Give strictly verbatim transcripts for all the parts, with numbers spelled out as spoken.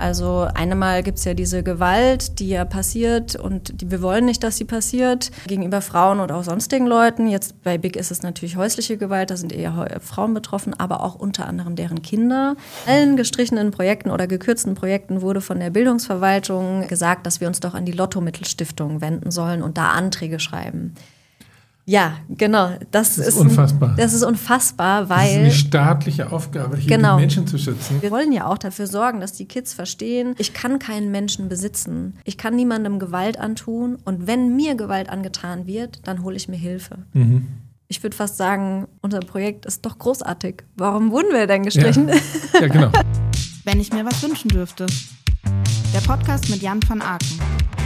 Also einmal gibt es ja diese Gewalt, die ja passiert und die, wir wollen nicht, dass sie passiert, gegenüber Frauen oder auch sonstigen Leuten. Jetzt bei Big ist es natürlich häusliche Gewalt, da sind eher Frauen betroffen, aber auch unter anderem deren Kinder. In allen gestrichenen Projekten oder gekürzten Projekten wurde von der Bildungsverwaltung gesagt, dass wir uns doch an die Lotto-Mittelstiftung wenden sollen und da Anträge schreiben. Ja, genau. Das, das ist ist unfassbar. Das ist unfassbar, weil... Das ist eine staatliche Aufgabe, hier genau. die Menschen zu schützen. Wir wollen ja auch dafür sorgen, dass die Kids verstehen, ich kann keinen Menschen besitzen. Ich kann niemandem Gewalt antun. Und wenn mir Gewalt angetan wird, dann hole ich mir Hilfe. Mhm. Ich würde fast sagen, unser Projekt ist doch großartig. Warum wurden wir denn gestrichen? Ja, ja genau. Wenn ich mir was wünschen dürfte. Der Podcast mit Jan van Aken.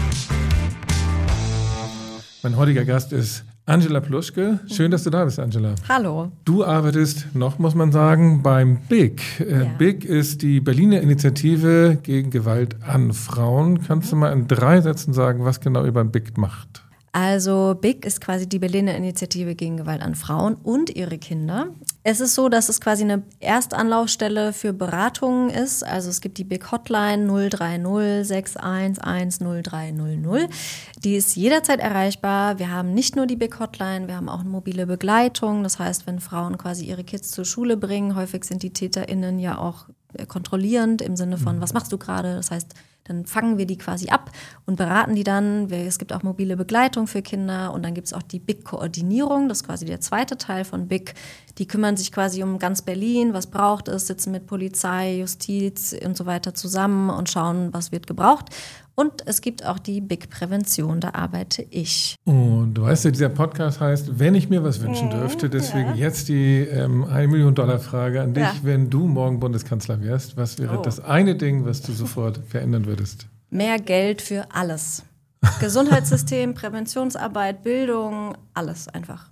Mein heutiger Gast ist Angela Pluschke. Schön, dass du da bist, Angela. Hallo. Du arbeitest noch, muss man sagen, beim BIG. Äh, ja. BIG ist die Berliner Initiative gegen Gewalt an Frauen. Kannst mhm. du mal in drei Sätzen sagen, was genau ihr beim BIG macht? Also BIG ist quasi die Berliner Initiative gegen Gewalt an Frauen und ihre Kinder. Es ist so, dass es quasi eine Erstanlaufstelle für Beratungen ist. Also es gibt die BIG Hotline null drei null sechs eins eins null drei null null. Die ist jederzeit erreichbar. Wir haben nicht nur die BIG Hotline, wir haben auch eine mobile Begleitung. Das heißt, wenn Frauen quasi ihre Kids zur Schule bringen, häufig sind die TäterInnen ja auch kontrollierend im Sinne von, was machst du gerade? Das heißt, dann fangen wir die quasi ab und beraten die dann. Es gibt auch mobile Begleitung für Kinder und dann gibt es auch die BIG-Koordinierung. Das ist quasi der zweite Teil von BIG. Die kümmern sich quasi um ganz Berlin. Was braucht es? Sitzen mit Polizei, Justiz und so weiter zusammen und schauen, was wird gebraucht. Und es gibt auch die BIG-Prävention, da arbeite ich. Und du weißt ja, dieser Podcast heißt, wenn ich mir was wünschen dürfte, deswegen ja. jetzt die ähm, eine Million Dollar Frage an dich, ja. wenn du morgen Bundeskanzler wärst, was wäre oh. das eine Ding, was du sofort verändern würdest? Mehr Geld für alles. Gesundheitssystem, Präventionsarbeit, Bildung, alles einfach.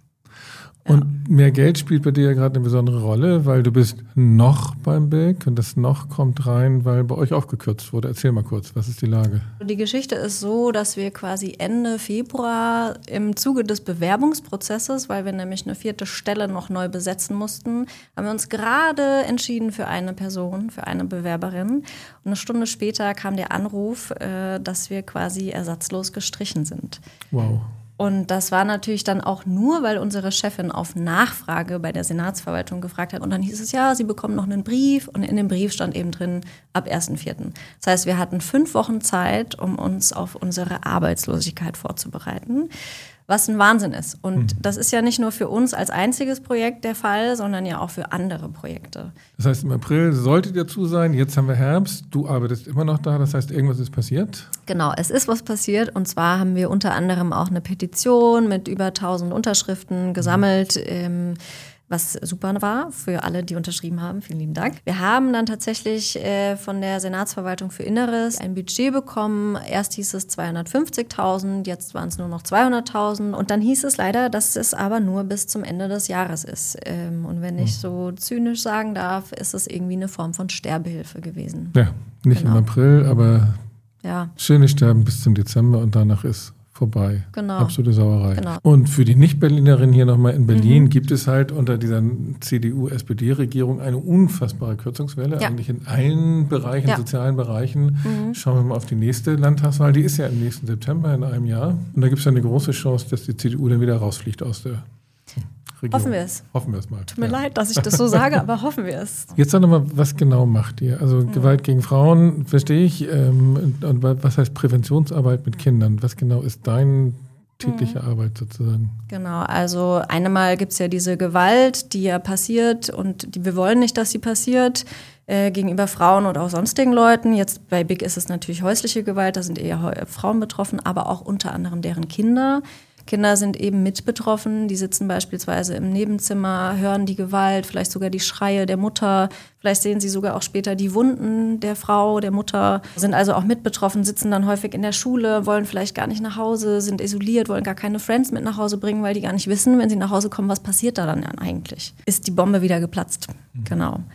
Und mehr Geld spielt bei dir ja gerade eine besondere Rolle, weil du bist noch beim BIG und das noch kommt rein, weil bei euch aufgekürzt wurde. Erzähl mal kurz, was ist die Lage? Die Geschichte ist so, dass wir quasi Ende Februar im Zuge des Bewerbungsprozesses, weil wir nämlich eine vierte Stelle noch neu besetzen mussten, haben wir uns gerade entschieden für eine Person, für eine Bewerberin. Und eine Stunde später kam der Anruf, dass wir quasi ersatzlos gestrichen sind. Wow. Und das war natürlich dann auch nur, weil unsere Chefin auf Nachfrage bei der Senatsverwaltung gefragt hat. Und dann hieß es, ja, sie bekommen noch einen Brief. Und in dem Brief stand eben drin, ab ersten vierten Das heißt, wir hatten fünf Wochen Zeit, um uns auf unsere Arbeitslosigkeit vorzubereiten. Was ein Wahnsinn ist. Und mhm. das ist ja nicht nur für uns als einziges Projekt der Fall, sondern ja auch für andere Projekte. Das heißt, im April sollte dir zu sein, jetzt haben wir Herbst, du arbeitest immer noch da, das heißt, irgendwas ist passiert? Genau, es ist was passiert und zwar haben wir unter anderem auch eine Petition mit über tausend Unterschriften gesammelt, mhm. ähm, was super war für alle, die unterschrieben haben. Vielen lieben Dank. Wir haben dann tatsächlich äh, von der Senatsverwaltung für Inneres ein Budget bekommen. Erst hieß es zweihundertfünfzigtausend, jetzt waren es nur noch zweihunderttausend. Und dann hieß es leider, dass es aber nur bis zum Ende des Jahres ist. Ähm, und wenn ich so zynisch sagen darf, ist es irgendwie eine Form von Sterbehilfe gewesen. Ja, nicht genau. im April, aber ja. schönes Sterben bis zum Dezember und danach ist vorbei. Genau. Absolute Sauerei. Genau. Und für die Nicht-Berlinerin hier nochmal in Berlin mhm. gibt es halt unter dieser C D U-S P D-Regierung eine unfassbare Kürzungswelle, ja. eigentlich in allen Bereichen, ja. sozialen Bereichen. Mhm. Schauen wir mal auf die nächste Landtagswahl, die ist ja im nächsten September in einem Jahr. Und da gibt es ja eine große Chance, dass die C D U dann wieder rausfliegt aus der Regierung. Hoffen wir es. Hoffen wir es mal. Tut mir ja. leid, dass ich das so sage, aber hoffen wir es. Jetzt sag doch mal, was genau macht ihr? Also mhm. Gewalt gegen Frauen, verstehe ich. Ähm, und was heißt Präventionsarbeit mit Kindern? Was genau ist dein tägliche mhm. Arbeit sozusagen? Genau, also einmal gibt es ja diese Gewalt, die ja passiert und die, wir wollen nicht, dass sie passiert äh, gegenüber Frauen oder auch sonstigen Leuten. Jetzt bei BIG ist es natürlich häusliche Gewalt, da sind eher Frauen betroffen, aber auch unter anderem deren Kinder. Kinder sind eben mit betroffen, die sitzen beispielsweise im Nebenzimmer, hören die Gewalt, vielleicht sogar die Schreie der Mutter, vielleicht sehen sie sogar auch später die Wunden der Frau, der Mutter, sind also auch mit betroffen, sitzen dann häufig in der Schule, wollen vielleicht gar nicht nach Hause, sind isoliert, wollen gar keine Friends mit nach Hause bringen, weil die gar nicht wissen, wenn sie nach Hause kommen, was passiert da dann eigentlich? Ist die Bombe wieder geplatzt? Mhm. Genau.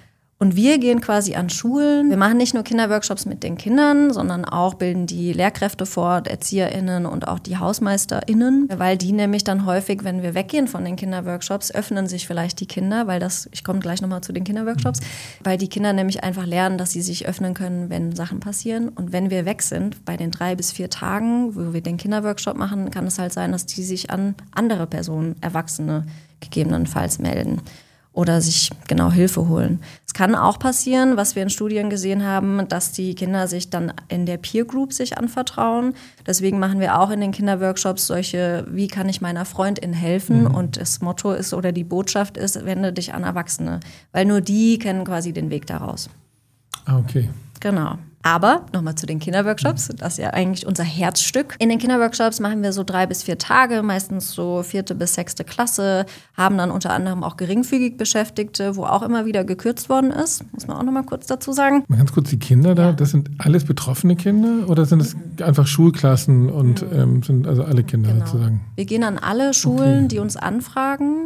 Und wir gehen quasi an Schulen. Wir machen nicht nur Kinderworkshops mit den Kindern, sondern auch bilden die Lehrkräfte fort, ErzieherInnen und auch die HausmeisterInnen, weil die nämlich dann häufig, wenn wir weggehen von den Kinderworkshops, öffnen sich vielleicht die Kinder, weil das, ich komme gleich nochmal zu den Kinderworkshops, weil die Kinder nämlich einfach lernen, dass sie sich öffnen können, wenn Sachen passieren. Und wenn wir weg sind, bei den drei bis vier Tagen, wo wir den Kinderworkshop machen, kann es halt sein, dass die sich an andere Personen, Erwachsene gegebenenfalls melden. Oder sich genau Hilfe holen. Es kann auch passieren, was wir in Studien gesehen haben, dass die Kinder sich dann in der Peer Group sich anvertrauen. Deswegen machen wir auch in den Kinderworkshops solche, wie kann ich meiner Freundin helfen? Mhm. Und das Motto ist oder die Botschaft ist, wende dich an Erwachsene. Weil nur die kennen quasi den Weg daraus. Ah, okay. Genau. Aber nochmal zu den Kinderworkshops, das ist ja eigentlich unser Herzstück. In den Kinderworkshops machen wir so drei bis vier Tage, meistens so vierte bis sechste Klasse, haben dann unter anderem auch geringfügig Beschäftigte, wo auch immer wieder gekürzt worden ist, muss man auch nochmal kurz dazu sagen. Mal ganz kurz, die Kinder da, das sind alles betroffene Kinder oder sind es einfach Schulklassen und mhm. ähm, sind also alle Kinder genau. sozusagen? Wir gehen an alle Schulen, okay. die uns anfragen.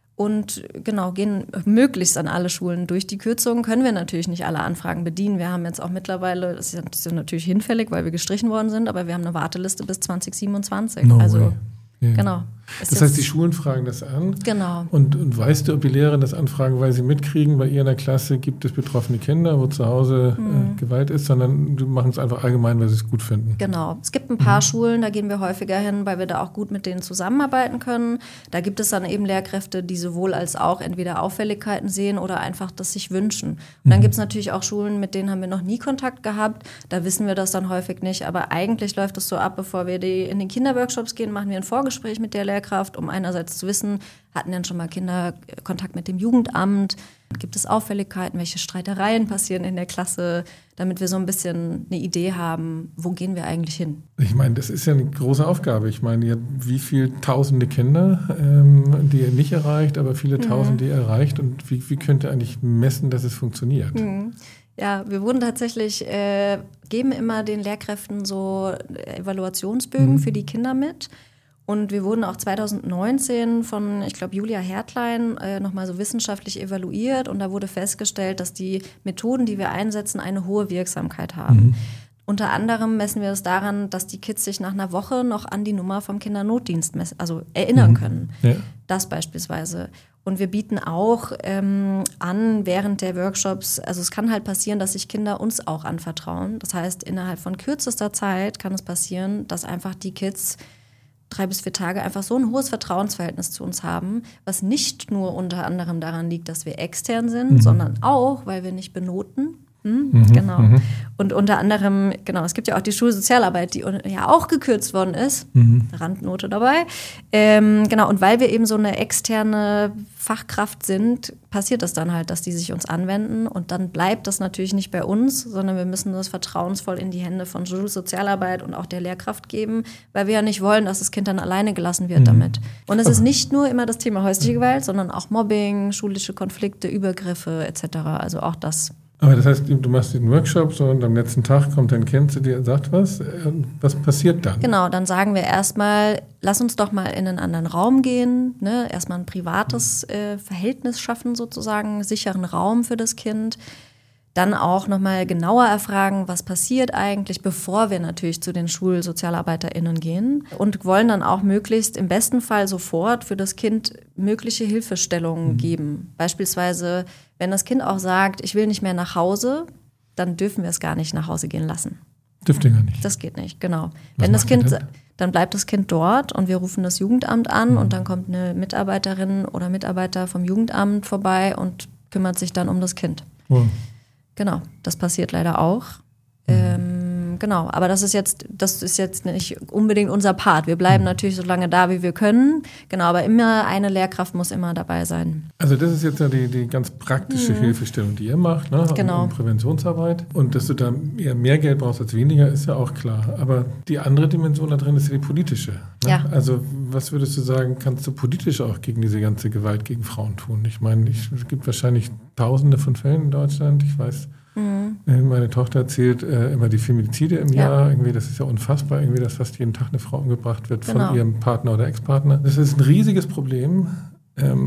Und genau, gehen möglichst an alle Schulen durch. Die Kürzungen können wir natürlich nicht alle Anfragen bedienen. Wir haben jetzt auch mittlerweile, das ist, das ist natürlich hinfällig, weil wir gestrichen worden sind, aber wir haben eine Warteliste bis zwanzig siebenundzwanzig. No also way. Yeah. Genau. Das heißt, die Schulen fragen das an. Genau. Und, und weißt du, ob die Lehrer das anfragen, weil sie mitkriegen, bei ihr in der Klasse gibt es betroffene Kinder, wo zu Hause mhm. äh, Gewalt ist, sondern die machen es einfach allgemein, weil sie es gut finden. Genau. Es gibt ein paar mhm. Schulen, da gehen wir häufiger hin, weil wir da auch gut mit denen zusammenarbeiten können. Da gibt es dann eben Lehrkräfte, die sowohl als auch entweder Auffälligkeiten sehen oder einfach das sich wünschen. Und mhm. dann gibt es natürlich auch Schulen, mit denen haben wir noch nie Kontakt gehabt. Da wissen wir das dann häufig nicht. Aber eigentlich läuft es so ab, bevor wir die in den Kinderworkshops gehen, machen wir ein Vorgespräch mit der Lehrkraft, um einerseits zu wissen, hatten denn schon mal Kinder Kontakt mit dem Jugendamt? Gibt es Auffälligkeiten? Welche Streitereien passieren in der Klasse? Damit wir so ein bisschen eine Idee haben, wo gehen wir eigentlich hin? Ich meine, das ist ja eine große Aufgabe. Ich meine, ihr habt wie viele tausende Kinder, ähm, die ihr nicht erreicht, aber viele mhm. tausende, die ihr erreicht. Und wie, wie könnt ihr eigentlich messen, dass es funktioniert? Mhm. Ja, wir wurden tatsächlich, äh, geben immer den Lehrkräften so Evaluationsbögen mhm. für die Kinder mit. Und wir wurden auch zwanzig neunzehn von, ich glaube, Julia Hertlein äh, nochmal so wissenschaftlich evaluiert. Und da wurde festgestellt, dass die Methoden, die wir einsetzen, eine hohe Wirksamkeit haben. Mhm. Unter anderem messen wir es daran, dass die Kids sich nach einer Woche noch an die Nummer vom Kindernotdienst mess- also erinnern mhm. können. Ja. Das beispielsweise. Und wir bieten auch ähm, an während der Workshops, also es kann halt passieren, dass sich Kinder uns auch anvertrauen. Das heißt, innerhalb von kürzester Zeit kann es passieren, dass einfach die Kids drei bis vier Tage einfach so ein hohes Vertrauensverhältnis zu uns haben, was nicht nur unter anderem daran liegt, dass wir extern sind, mhm. sondern auch, weil wir nicht benoten. Hm? Mhm, genau. Mhm. Und unter anderem, genau, es gibt ja auch die Schulsozialarbeit, die ja auch gekürzt worden ist. Mhm. Randnote dabei. Ähm, genau, und weil wir eben so eine externe Fachkraft sind, passiert das dann halt, dass die sich uns anwenden. Und dann bleibt das natürlich nicht bei uns, sondern wir müssen das vertrauensvoll in die Hände von Schulsozialarbeit und auch der Lehrkraft geben, weil wir ja nicht wollen, dass das Kind dann alleine gelassen wird mhm. damit. Und es ist nicht nur immer das Thema häusliche Gewalt, sondern auch Mobbing, schulische Konflikte, Übergriffe et cetera. Also auch das. Aber das heißt, du machst den Workshop so und am letzten Tag kommt dein Kind zu dir und sagt was. Was passiert dann? Genau, dann sagen wir erstmal, lass uns doch mal in einen anderen Raum gehen. Ne? Erstmal ein privates äh, Verhältnis schaffen sozusagen, einen sicheren Raum für das Kind. Dann auch nochmal genauer erfragen, was passiert eigentlich, bevor wir natürlich zu den SchulsozialarbeiterInnen gehen. Und wollen dann auch möglichst im besten Fall sofort für das Kind mögliche Hilfestellungen mhm. geben. Beispielsweise, wenn das Kind auch sagt, ich will nicht mehr nach Hause, dann dürfen wir es gar nicht nach Hause gehen lassen. Dürft ihr gar nicht? Das geht nicht, genau. Was wenn das Kind, dann bleibt das Kind dort und wir rufen das Jugendamt an mhm. und dann kommt eine Mitarbeiterin oder Mitarbeiter vom Jugendamt vorbei und kümmert sich dann um das Kind. Oh. Genau, das passiert leider auch. Mhm. Ähm, genau, aber das ist jetzt, das ist jetzt nicht unbedingt unser Part. Wir bleiben mhm. natürlich so lange da, wie wir können. Genau, aber immer eine Lehrkraft muss immer dabei sein. Also das ist jetzt ja die, die ganz praktische mhm. Hilfestellung, die ihr macht, ne? Genau. Um Präventionsarbeit. Und dass du da eher mehr Geld brauchst als weniger, ist ja auch klar. Aber die andere Dimension da drin ist ja die politische. Ne? Ja. Also was würdest du sagen, kannst du politisch auch gegen diese ganze Gewalt gegen Frauen tun? Ich meine, ich, es gibt wahrscheinlich Tausende von Fällen in Deutschland. Ich weiß, mhm. meine Tochter erzählt äh, immer die Femizide im ja. Jahr. Irgendwie, das ist ja unfassbar, irgendwie, dass fast jeden Tag eine Frau umgebracht wird genau. von ihrem Partner oder Ex-Partner. Das ist ein riesiges Problem. Ähm,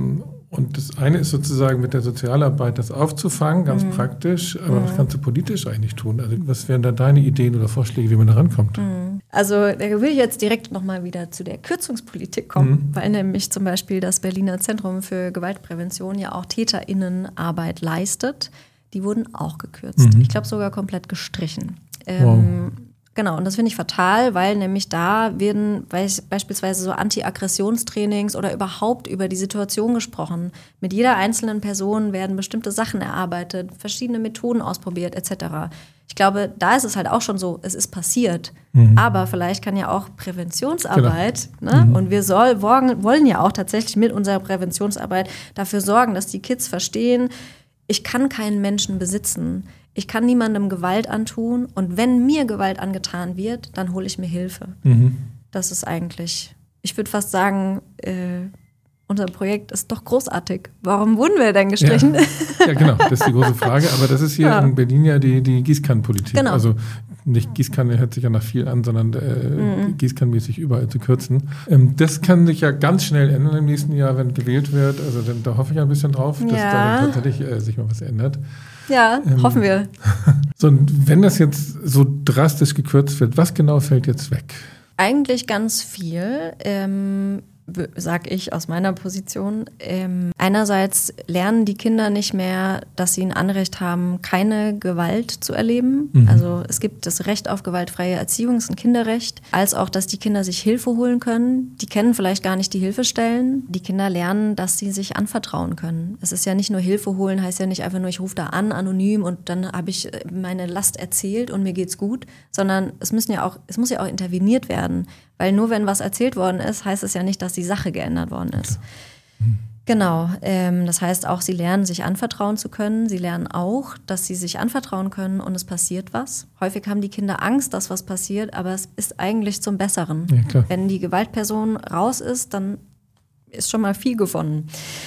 Und das eine ist sozusagen mit der Sozialarbeit das aufzufangen, ganz mhm. praktisch. Aber mhm. was kannst du politisch eigentlich tun? Also was wären da deine Ideen oder Vorschläge, wie man da rankommt? Mhm. Also da will ich jetzt direkt nochmal wieder zu der Kürzungspolitik kommen, mhm. weil nämlich zum Beispiel das Berliner Zentrum für Gewaltprävention ja auch TäterInnenarbeit leistet. Die wurden auch gekürzt. Mhm. Ich glaube sogar komplett gestrichen. Ähm, wow. Genau, und das finde ich fatal, weil nämlich da werden beispielsweise so Anti-Aggressionstrainings oder überhaupt über die Situation gesprochen. Mit jeder einzelnen Person werden bestimmte Sachen erarbeitet, verschiedene Methoden ausprobiert et cetera. Ich glaube, da ist es halt auch schon so, es ist passiert. Mhm. Aber vielleicht kann ja auch Präventionsarbeit, genau. ne? Mhm. und wir soll, wollen ja auch tatsächlich mit unserer Präventionsarbeit dafür sorgen, dass die Kids verstehen, ich kann keinen Menschen besitzen. Ich kann niemandem Gewalt antun und wenn mir Gewalt angetan wird, dann hole ich mir Hilfe. Mhm. Das ist eigentlich, ich würde fast sagen, äh, unser Projekt ist doch großartig. Warum wurden wir denn gestrichen? Ja, ja genau, das ist die große Frage. Aber das ist hier ja. in Berlin ja die, die Gießkannenpolitik. Genau. Also nicht Gießkanne hört sich ja nach viel an, sondern äh, mhm. gießkannenmäßig überall zu kürzen. Ähm, das kann sich ja ganz schnell ändern im nächsten Jahr, wenn gewählt wird. Also dann, da hoffe ich ein bisschen drauf, dass ja. da tatsächlich äh, sich mal was ändert. Ja, ähm, hoffen wir. So, und wenn das jetzt so drastisch gekürzt wird, was genau fällt jetzt weg? Eigentlich ganz viel, ähm, sag ich aus meiner Position. Ähm, einerseits lernen die Kinder nicht mehr, dass sie ein Anrecht haben, keine Gewalt zu erleben. Mhm. Also es gibt das Recht auf gewaltfreie Erziehung, das ist ein Kinderrecht. Als auch, dass die Kinder sich Hilfe holen können. Die kennen vielleicht gar nicht die Hilfestellen. Die Kinder lernen, dass sie sich anvertrauen können. Es ist ja nicht nur Hilfe holen, heißt ja nicht einfach nur, ich rufe da an, anonym und dann habe ich meine Last erzählt und mir geht's gut. Sondern es müssen ja auch, es muss ja auch interveniert werden. Weil nur wenn was erzählt worden ist, heißt es ja nicht, dass die Sache geändert worden ist. Mhm. Genau, ähm, das heißt auch, sie lernen, sich anvertrauen zu können. Sie lernen auch, dass sie sich anvertrauen können und es passiert was. Häufig haben die Kinder Angst, dass was passiert, aber es ist eigentlich zum Besseren. Ja, klar. Wenn die Gewaltperson raus ist, dann ist schon mal viel gewonnen.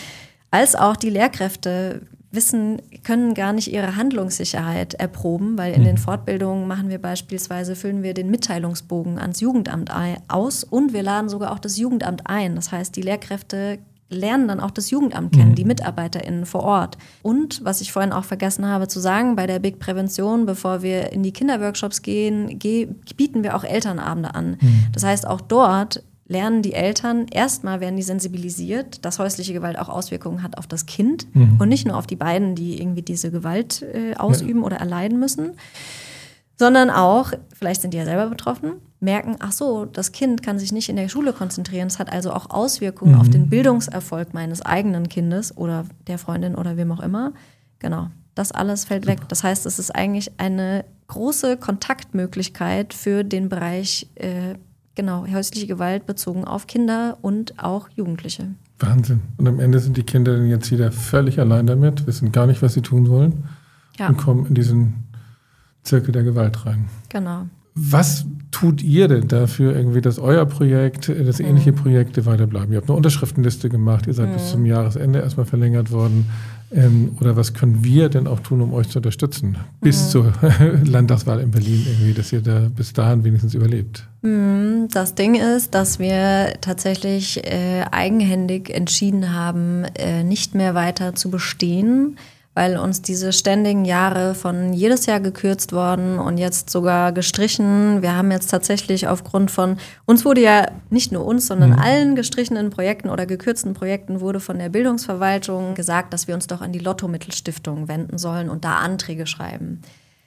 Als auch die Lehrkräfte wissen, können gar nicht ihre Handlungssicherheit erproben, weil in mhm. den Fortbildungen machen wir beispielsweise, füllen wir den Mitteilungsbogen ans Jugendamt aus und wir laden sogar auch das Jugendamt ein. Das heißt, die Lehrkräfte lernen dann auch das Jugendamt kennen, mhm. die MitarbeiterInnen vor Ort. Und, was ich vorhin auch vergessen habe zu sagen, bei der Big Prävention, bevor wir in die Kinderworkshops gehen, ge- bieten wir auch Elternabende an. Mhm. Das heißt, auch dort lernen die Eltern, erstmal werden die sensibilisiert, dass häusliche Gewalt auch Auswirkungen hat auf das Kind mhm. und nicht nur auf die beiden, die irgendwie diese Gewalt äh, ausüben ja. oder erleiden müssen, sondern auch, vielleicht sind die ja selber betroffen, merken, ach so, das Kind kann sich nicht in der Schule konzentrieren, es hat also auch Auswirkungen mhm. auf den Bildungserfolg meines eigenen Kindes oder der Freundin oder wem auch immer. Genau, das alles fällt weg. Das heißt, es ist eigentlich eine große Kontaktmöglichkeit für den Bereich äh, Genau, häusliche Gewalt bezogen auf Kinder und auch Jugendliche. Wahnsinn. Und am Ende sind die Kinder dann jetzt wieder völlig allein damit, wissen gar nicht, was sie tun sollen ja. und kommen in diesen Zirkel der Gewalt rein. Genau. Was tut ihr denn dafür, irgendwie, dass euer Projekt, dass ähnliche mhm. Projekte weiterbleiben? Ihr habt eine Unterschriftenliste gemacht, ihr seid mhm. bis zum Jahresende erstmal verlängert worden. Ähm, oder was können wir denn auch tun, um euch zu unterstützen? Bis mhm. zur Landtagswahl in Berlin irgendwie, dass ihr da bis dahin wenigstens überlebt. Das Ding ist, dass wir tatsächlich äh, eigenhändig entschieden haben, äh, nicht mehr weiter zu bestehen, weil uns diese ständigen Jahre von jedes Jahr gekürzt worden und jetzt sogar gestrichen. Wir haben jetzt tatsächlich aufgrund von, uns wurde ja nicht nur uns, sondern mhm. allen gestrichenen Projekten oder gekürzten Projekten wurde von der Bildungsverwaltung gesagt, dass wir uns doch an die Lotto-Mittelstiftung wenden sollen und da Anträge schreiben.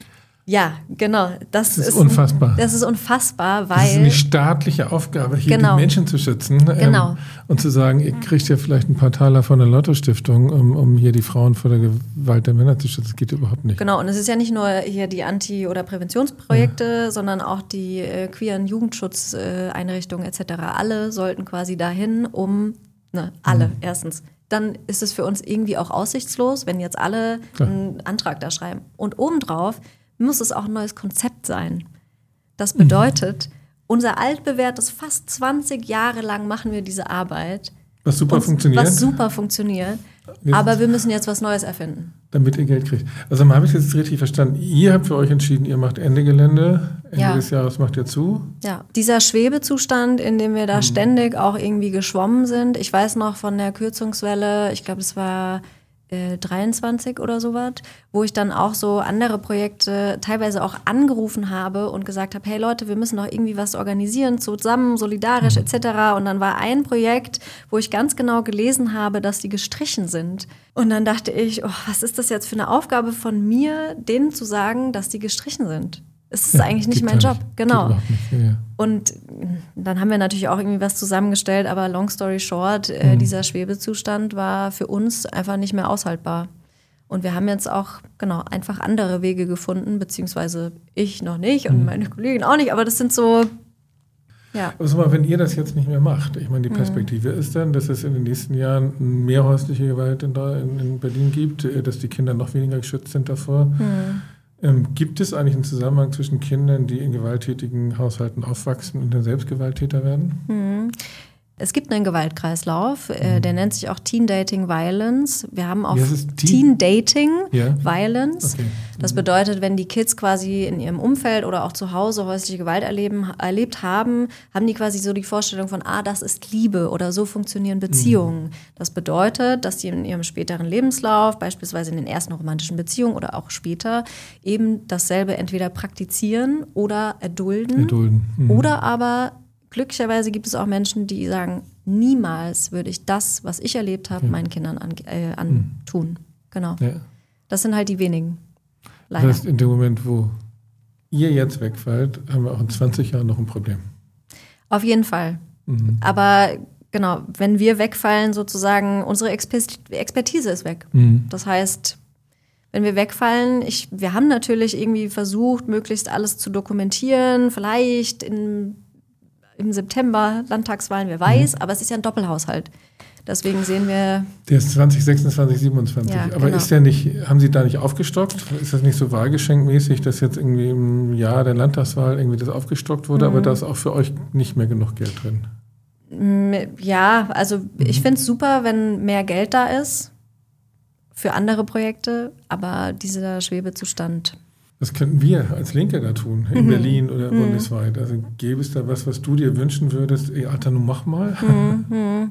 Ja, genau. Das, das ist, ist unfassbar. Das ist unfassbar, weil... Das ist eine staatliche Aufgabe, hier genau. die Menschen zu schützen. Genau. Ähm, und zu sagen, ihr kriegt ja vielleicht ein paar Taler von der Lotto-Stiftung, um, um hier die Frauen vor der Gewalt der Männer zu schützen. Das geht überhaupt nicht. Genau, und es ist ja nicht nur hier die Anti- oder Präventionsprojekte, ja. sondern auch die äh, queeren Jugendschutzeinrichtungen äh, et cetera. Alle sollten quasi dahin, um... Ne, alle, mhm. erstens. Dann ist es für uns irgendwie auch aussichtslos, wenn jetzt alle Klar. einen Antrag da schreiben. Und obendrauf muss es auch ein neues Konzept sein. Das bedeutet, mhm. unser altbewährtes, fast zwanzig Jahre lang machen wir diese Arbeit. Was super funktioniert. Was super funktioniert. Aber wir müssen jetzt was Neues erfinden. Damit ihr Geld kriegt. Also habe ich jetzt richtig verstanden. Ihr habt für euch entschieden, ihr macht Ende Gelände. Ende ja. des Jahres macht ihr zu. Ja, dieser Schwebezustand, in dem wir da mhm. ständig auch irgendwie geschwommen sind. Ich weiß noch von der Kürzungswelle, ich glaube, es war äh, dreiundzwanzig oder sowas, wo ich dann auch so andere Projekte teilweise auch angerufen habe und gesagt habe, hey Leute, wir müssen doch irgendwie was organisieren, zusammen, solidarisch mhm. et cetera. Und dann war ein Projekt, wo ich ganz genau gelesen habe, dass die gestrichen sind. Und dann dachte ich, oh, was ist das jetzt für eine Aufgabe von mir, denen zu sagen, dass die gestrichen sind? Es ist ja, eigentlich nicht mein Job, nicht. Genau. Nicht. Ja, ja. Und dann haben wir natürlich auch irgendwie was zusammengestellt, aber long story short, mhm. äh, dieser Schwebezustand war für uns einfach nicht mehr aushaltbar. Und wir haben jetzt auch, genau, einfach andere Wege gefunden, beziehungsweise ich noch nicht und mhm. meine Kollegin auch nicht, aber das sind so, ja. Also mal, wenn ihr das jetzt nicht mehr macht, ich meine, die Perspektive mhm. ist dann, dass es in den nächsten Jahren mehr häusliche Gewalt in, in Berlin gibt, dass die Kinder noch weniger geschützt sind davor. Mhm. Ähm, gibt es eigentlich einen Zusammenhang zwischen Kindern, die in gewalttätigen Haushalten aufwachsen und dann selbst Gewalttäter werden? Mhm. Es gibt einen Gewaltkreislauf, äh, der nennt sich auch Teen Dating Violence. Wir haben auch Teen? Teen Dating ja. Violence. Okay. Das bedeutet, wenn die Kids quasi in ihrem Umfeld oder auch zu Hause häusliche Gewalt erleben, erlebt haben, haben die quasi so die Vorstellung von, ah, das ist Liebe oder so funktionieren Beziehungen. Mhm. Das bedeutet, dass die in ihrem späteren Lebenslauf, beispielsweise in den ersten romantischen Beziehungen oder auch später, eben dasselbe entweder praktizieren oder erdulden. erdulden. Mhm. Oder aber glücklicherweise gibt es auch Menschen, die sagen, niemals würde ich das, was ich erlebt habe, ja. meinen Kindern an, äh, antun. Mhm. Genau. Ja. Das sind halt die wenigen. Leider. Das heißt, in dem Moment, wo ihr jetzt wegfällt, haben wir auch in zwanzig Jahren noch ein Problem. Auf jeden Fall. Mhm. Aber genau, wenn wir wegfallen, sozusagen, unsere Expertise ist weg. Mhm. Das heißt, wenn wir wegfallen, ich, wir haben natürlich irgendwie versucht, möglichst alles zu dokumentieren, vielleicht in im September Landtagswahlen, wer weiß, mhm. aber es ist ja ein Doppelhaushalt. Deswegen sehen wir... Der ist zwanzig sechsundzwanzig, siebenundzwanzig. Ja, aber genau. ist der nicht, haben Sie da nicht aufgestockt? Ist das nicht so wahlgeschenkmäßig, dass jetzt irgendwie im Jahr der Landtagswahl irgendwie das aufgestockt wurde, mhm. aber da ist auch für euch nicht mehr genug Geld drin? Ja, also mhm. ich finde es super, wenn mehr Geld da ist für andere Projekte, aber dieser Schwebezustand... Was könnten wir als Linke da tun, in mhm. Berlin oder mhm. bundesweit? Also gäbe es da was, was du dir wünschen würdest? Ey, Alter, nun mach mal. Mhm.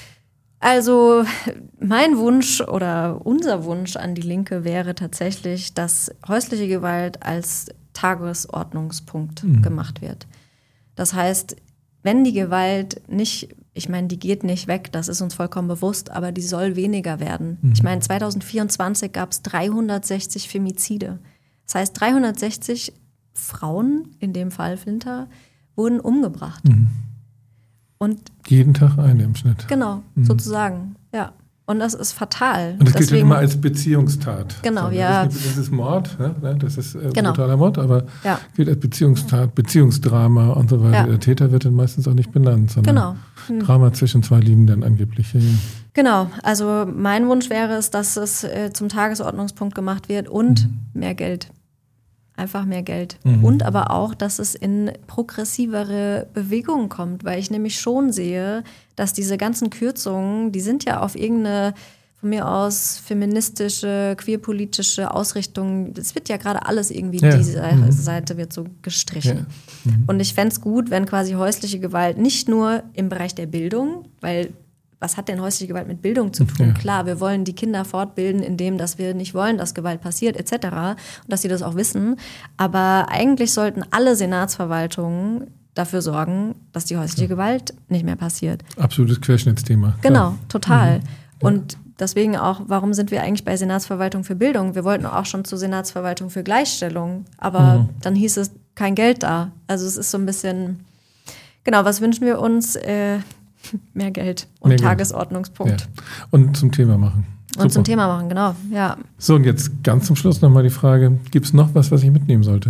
Also mein Wunsch oder unser Wunsch an die Linke wäre tatsächlich, dass häusliche Gewalt als Tagesordnungspunkt mhm. gemacht wird. Das heißt, wenn die Gewalt nicht, ich meine, die geht nicht weg, das ist uns vollkommen bewusst, aber die soll weniger werden. Mhm. Ich meine, zwanzig vierundzwanzig gab es dreihundertsechzig Femizide. Das heißt, dreihundertsechzig Frauen, in dem Fall Flinter, wurden umgebracht. Mhm. Und jeden Tag eine im Schnitt. Genau, mhm. sozusagen, ja. Und das ist fatal. Und das gilt ja immer als Beziehungstat. Genau, so, ja. Das ist, das ist Mord, ne? Das ist äh, genau. brutaler Mord, aber ja. gilt als Beziehungstat, Beziehungsdrama und so weiter. Ja. Der Täter wird dann meistens auch nicht benannt, sondern genau. hm. Drama zwischen zwei Liebenden angeblich. Ja. Genau, also mein Wunsch wäre es, dass es äh, zum Tagesordnungspunkt gemacht wird und mhm. mehr Geld. Einfach mehr Geld. Mhm. Und aber auch, dass es in progressivere Bewegungen kommt, weil ich nämlich schon sehe, dass diese ganzen Kürzungen, die sind ja auf irgendeine, von mir aus, feministische, queerpolitische Ausrichtung, es wird ja gerade alles irgendwie, ja. diese mhm. Seite wird so gestrichen. Ja. Mhm. Und ich fände es gut, wenn quasi häusliche Gewalt nicht nur im Bereich der Bildung, weil was hat denn häusliche Gewalt mit Bildung zu tun? Ja. Klar, wir wollen die Kinder fortbilden, indem dass wir nicht wollen, dass Gewalt passiert et cetera. Und dass sie das auch wissen. Aber eigentlich sollten alle Senatsverwaltungen dafür sorgen, dass die häusliche ja. Gewalt nicht mehr passiert. Absolutes Querschnittsthema. Genau, total. Mhm. Ja. Und deswegen auch, warum sind wir eigentlich bei Senatsverwaltung für Bildung? Wir wollten auch schon zur Senatsverwaltung für Gleichstellung. Aber mhm. dann hieß es, kein Geld da. Also es ist so ein bisschen, genau, was wünschen wir uns? Äh, Mehr Geld und Mehr Tagesordnungspunkt. Ja. Und zum Thema machen. Super. Und zum Thema machen, genau. Ja. So, und jetzt ganz zum Schluss nochmal die Frage, gibt es noch was, was ich mitnehmen sollte?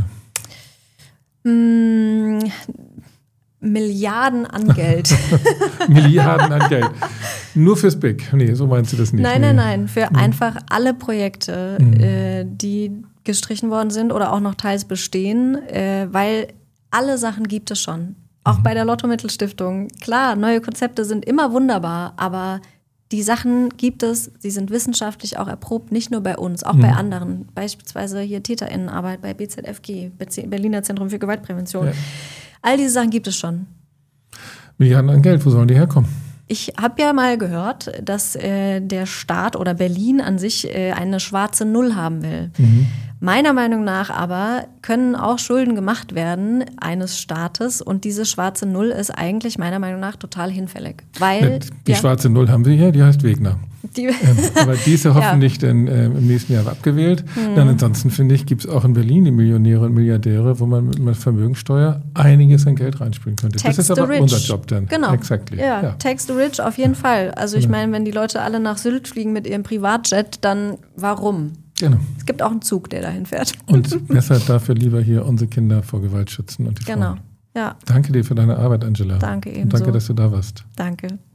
Mm, Milliarden an Geld. Milliarden an Geld. Nur fürs Big? Nee, so meinst du das nicht. Nein, nein, nein. Für mhm. einfach alle Projekte, mhm. äh, die gestrichen worden sind oder auch noch teils bestehen, äh, weil alle Sachen gibt es schon. Auch bei der Lotto-Mittelstiftung. Klar, neue Konzepte sind immer wunderbar, aber die Sachen gibt es, sie sind wissenschaftlich auch erprobt, nicht nur bei uns, auch mhm. bei anderen. Beispielsweise hier TäterInnenarbeit bei B Z F G, Berliner Zentrum für Gewaltprävention. Ja. All diese Sachen gibt es schon. Milliarden an Geld, wo sollen die herkommen? Ich habe ja mal gehört, dass äh, der Staat oder Berlin an sich äh, eine schwarze Null haben will. Mhm. Meiner Meinung nach aber können auch Schulden gemacht werden eines Staates und diese schwarze Null ist eigentlich meiner Meinung nach total hinfällig. Weil, ja, die ja, schwarze Null haben wir hier, die heißt Wegner. Die ähm, aber die ist ja hoffentlich ja. dann äh, im nächsten Jahr abgewählt. Mhm. Dann ansonsten finde ich, gibt es auch in Berlin die Millionäre und Milliardäre, wo man mit einer Vermögensteuer einiges an Geld reinspielen könnte. Tax das ist aber rich. unser Job dann. Genau. Exactly. Ja, ja. Tax the rich auf jeden Fall. Also ich genau. meine, wenn die Leute alle nach Sylt fliegen mit ihrem Privatjet, dann warum? Genau. Es gibt auch einen Zug, der dahin fährt. Und besser dafür lieber hier unsere Kinder vor Gewalt schützen und die Genau. Frauen. Ja. Danke dir für deine Arbeit, Angela. Danke ebenso. Und danke, dass du da warst. Danke.